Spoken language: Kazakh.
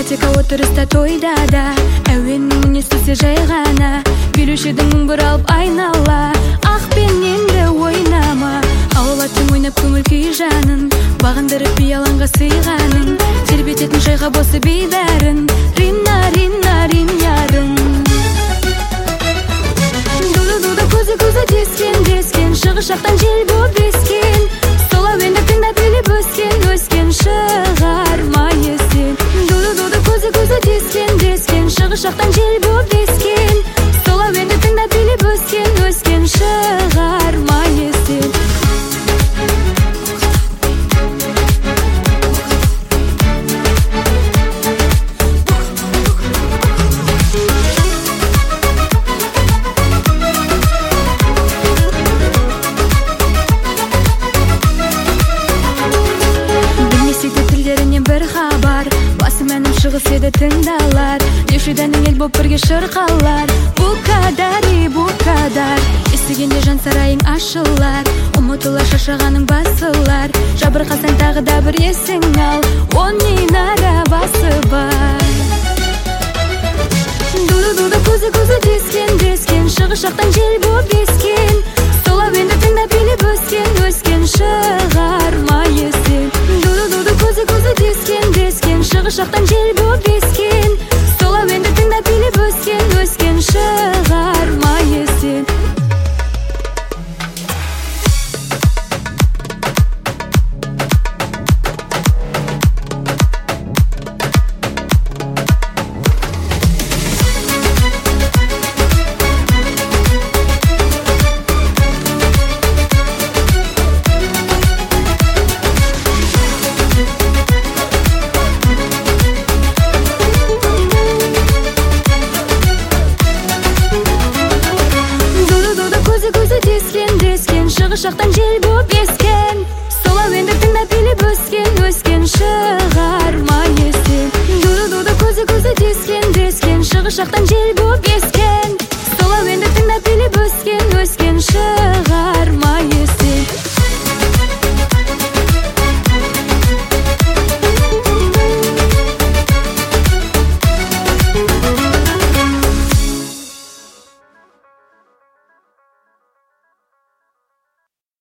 дискотека отырыста тойда да әуеннің үнестесе жай ғана билеушідің мұң бұралып айнала ақ пененді ойнама аулаттың ойнап көңіл күй жанын бағындырып бияланға сыйғаның тербететін жайға босы бейбәрін рина рина рин ярым ду-ду-ду көзі дескен шығыс жақтан жел боп ескен сол әуенді тыңдап билеп өскен шығарма естен ду-ду-ду көзі дескен шығыс жақтан жел боп ескен сол әуенді тыңдап билеп өскен шығарма естен бір хабар басым әнім шығыс еді тыңдалар деушідәнің ел боп бірге шырқалар букадар естігенде жан сарайың ашылар ұмытылар шашағаның басылар жабырқасаң тағы да бір есің ал оның арабасы бар ду-ду-ду көзі дескен шығыс жақтан жел боп ескен сол әуенді тыңдап билеп өскен шығарма естен ду-ду-ду көзі дескен шығыс жақтан жел боп ескен сол әуенді тыңдап билеп өскен шығарма естен дескен шығыс жақтан жел боп ескен сол әуенді тыңдап билеп өскен шығарма естен ду-ду көзі дескен шығыс жақтан жел